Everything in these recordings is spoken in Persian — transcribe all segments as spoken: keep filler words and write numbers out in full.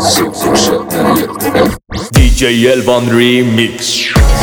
صبح شب نمیاد دی جی الوان ریمیکس.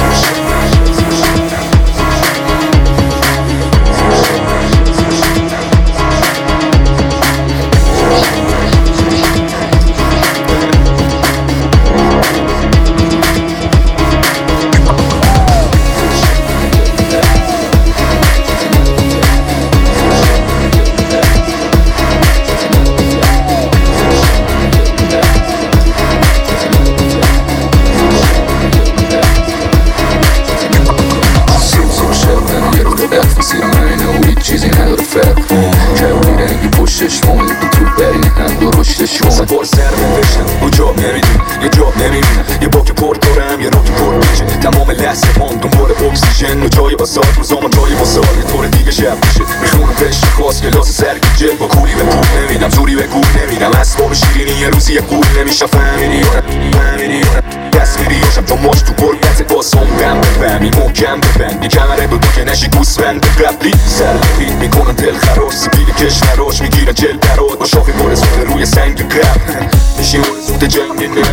مثلا پر سر بشم و جاب نمیدونم یه جاب نمیبینم یه باک پر دارم یه راک پر میشه تمام لحظه من دنبال اکسیژن و جای بازار روزام و جای بازار یه طور دیگه شب میشه میخونم پشت خواست کلاس سرگیجه با کولی به پول نمیدم زوری به گول نمیدم اسباب شیرینی یه روزی یه قول نمیشم فهمیدی فهمیدی دست میریاشم تا ماش تو گرگت باسم دم بفهمی محکم ببند یه کمره بگو که نشی گوسفند قبلی سرپیت میکنن دل خراش سپید کش نراش میگیرن جل درات با شاخی پر زوده روی سنگ قبل میشیم زوده جنگ نه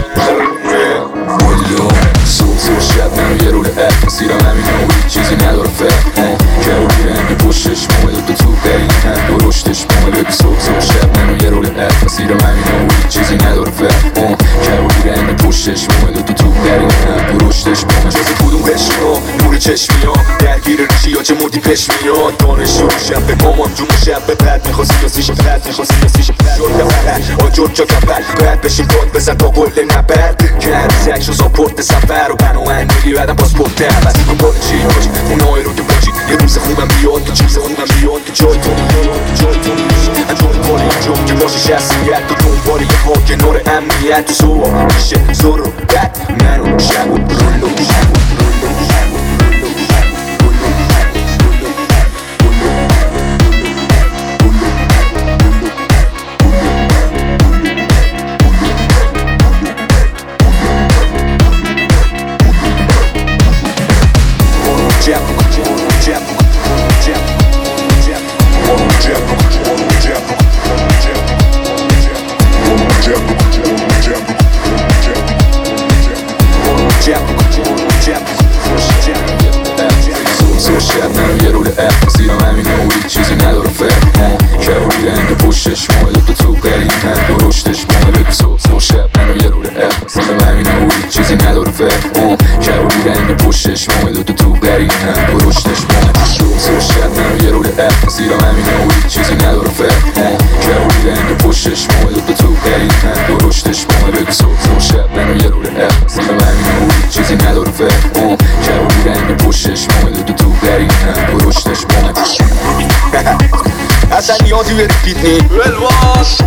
صبح صبح شب منو یه رول اپ مسیرم همینه و هیچ چیزی نداره فرق که رو بیرنگ پشتش ماه دو تو برین هم دو رشتش ماه بگو صبح صبح شب منو یه رول اپ مسیرم همینه و هیچ چیزی نداره فرق که رو بیرنگ پشتش ماه دو تو برین هم دو رشتش ماه جز کدوم قشما نور چشمی ها درگیر ریشی ها چه مردی پش میاد دانشجو شب به مامان جون شب به بد میخواستی یا سیش بد میخواستی یا سیش بد جرد بلد آجور جا کبل باید بشیم باد بزن با قل نبرد که هر زکش و ساپورت سفر و بناهنگ میگی بعدم پاسپورت دعوت دنبال چی باشی اونایی رو که باشی یه روز خوبم بیاد یه چیز خوبم بیاد که جای تو جای تو میشه انجام کاری انجام که باشی شخصیت تو دنبال یه ها کنار امنیت تو سوال میشه زور و بد منو شب و رولو شب و شب منو یه رول اپ مسیرم همینه و هیچ چیزی نداره فرق که رو بیرنگ پشتش ماه دو تو برین هم دو رشتش ماه بگو صبح صبح شب منو یه رول اپ مسیرم همینه و هیچ چیزی نداره فرق که رو بیرنگ پشتش ماه دو تو برین هم دو رشتش ماه صبح صبح شب منو یه رول اپ مسیرم همینه و هیچ چیزی نداره فرق که رو بیرنگ پشتش ماه دو تو برین هم دو رشتش ماه بگو صبح صبح شب منو یه رول اپ مسیرم همینه و هیچ چیزی نداره فرق که رو بیرنگ پشتش ماه دو تو برین هم دو رشتش ماه اصلا نیازی به ریپیت نی الواش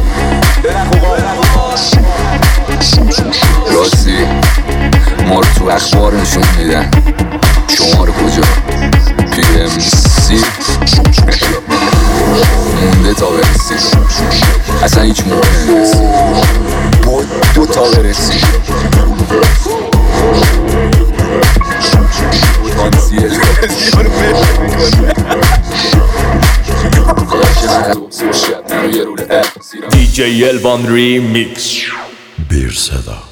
راستی ما رو تو اخبار نشون میدن شما رو کجا پی ام سی مونده تا برسی اصلا هیچ موقع نرسی بود دو تا برسی کانسیل دی جی الوان ریمیکس. Bir seda.